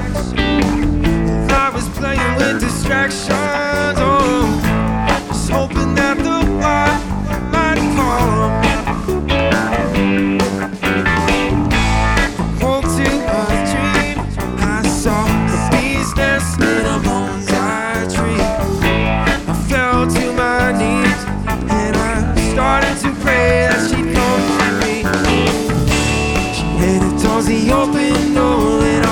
I was playing with distractions, oh, just hoping that the light might come. Woke to a dream, I saw the bees nest.